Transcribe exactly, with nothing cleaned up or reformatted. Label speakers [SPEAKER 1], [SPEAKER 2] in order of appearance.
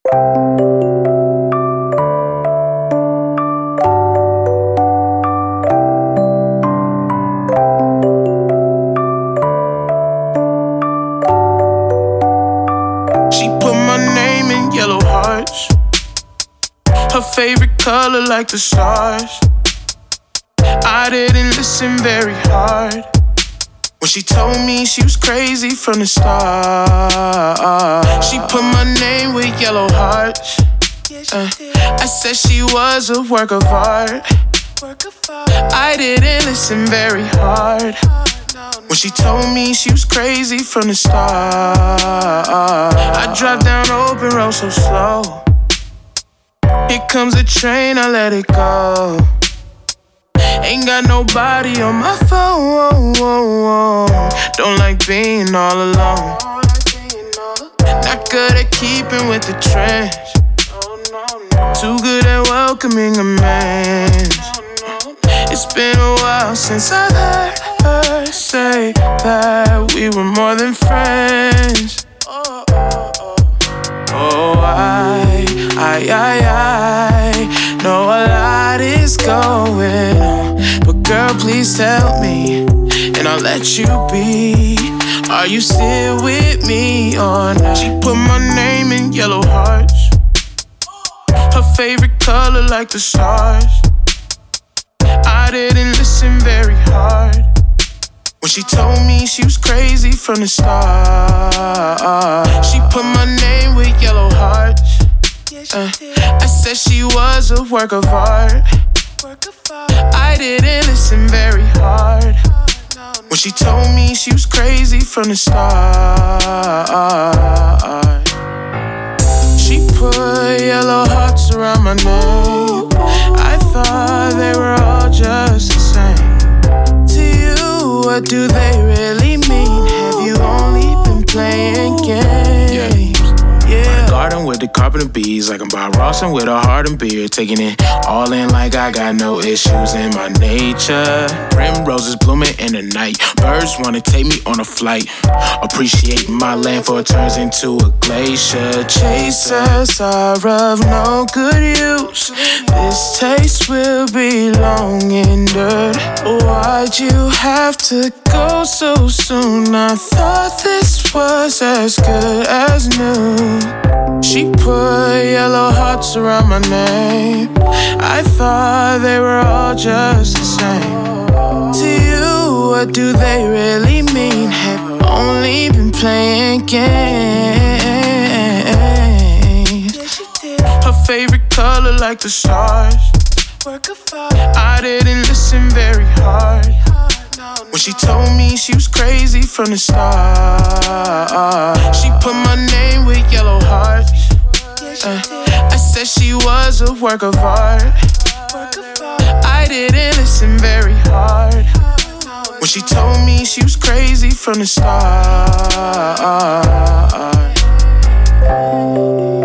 [SPEAKER 1] She put my name in yellow hearts, her favorite color like the stars. I didn't listen very hard when she told me she was crazy from the start. She put my name with yellow hearts. uh, I said she was a work of art. I didn't listen very hard when she told me she was crazy from the start. I drive down open road so slow. Here comes a train, I let it go. Ain't got nobody on my phone. Don't like being all alone. Not good at keeping with the trends. Too good at welcoming a man. It's been a while since I heard her say that we were more than friends. Oh, I, I, I, I know a lot is going on, but girl, please tell me, and I'll let you be. Are you still with me or not? She put my name in yellow hearts, her favorite color like the stars. I didn't listen very hard when she told me she was crazy from the start. She put my name with yellow hearts. uh, I said she was a work of art. I didn't listen very hard when she told me she was crazy from the start. She put yellow hearts around my name. I thought they were all just the same. To you, what do they really mean? Have you only been playing games? Yeah. Yeah. Garden with the carpet and bees, like I'm Bob Rossing with a heart and beer. Taking it all in like I got no issues in my nature. Primroses blooming in the night. Birds wanna take me on a flight. Appreciating my land for it turns into a glacier. Chasers are of no good use. This taste will be long endured. Why'd you have to go so soon? I thought this was as good as new. She put yellow hearts around my name. I thought they were all just the same. To you, what do they really mean? Have only been playing games. Her favorite color like the stars. I didn't listen very hard when she told me she was crazy from the start. She put my name with yellow hearts. uh, I said she was a work of art. I didn't listen very hard when she told me she was crazy from the start.